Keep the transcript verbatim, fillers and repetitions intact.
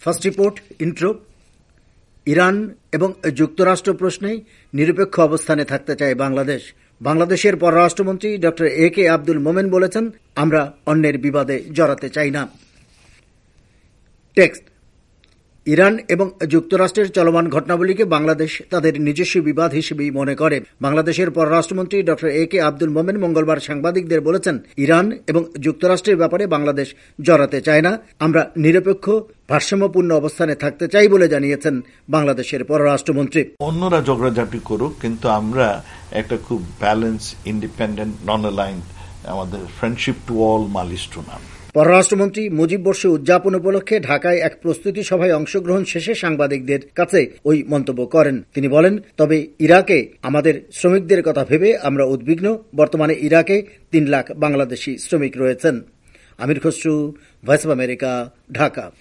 First report intro. Iran এবং যুক্তরাষ্ট্র প্রশ্নে নিরপেক্ষ অবস্থানে থাকতে চায় বাংলাদেশ। বাংলাদেশের পররাষ্ট্রমন্ত্রী ডক্টর এ কে আব্দুল মোমেন বলেছেন, আমরা অন্যের বিবাদে জড়াতে চাই না। টেক্সট। ইরান এবং যুক্তরাষ্ট্রের চলমান ঘটনাবলীকে বাংলাদেশ তাদের নিজস্ব বিবাদ হিসেবেই মনে করে। বাংলাদেশের পররাষ্ট্রমন্ত্রী ডক্টর এ কে আব্দুল মোমেন মঙ্গলবার সাংবাদিকদের বলেছেন, ইরান এবং যুক্তরাষ্ট্রের ব্যাপারে বাংলাদেশ জড়াতে চায় না, আমরা নিরপেক্ষ ভারসাম্যপূর্ণ অবস্থানে থাকতে চাই বলে জানিয়েছেন বাংলাদেশের পররাষ্ট্রমন্ত্রী। অন্যরা ঝগড়াঝাটি করুক, কিন্তু আমরা একটা খুব ব্যালেন্স, ইন্ডিপেন্ডেন্ট, নন অ্যালাইন্ড, আমাদের friendship to all malice to none. পররাষ্ট্রমন্ত্রী মুজিব বর্ষ উদযাপন উপলক্ষে ঢাকায় এক প্রস্তুতি সভায় অংশগ্রহণ শেষে সাংবাদিকদের কাছে ওই মন্তব্য করেন। তিনি বলেন, তবে ইরাকে আমাদের শ্রমিকদের কথা ভেবে আমরা উদ্বিগ্ন। বর্তমানে ইরাকে তিন লাখ বাংলাদেশি শ্রমিক রয়েছেন। Amir Khasru, voice of America, Dhaka.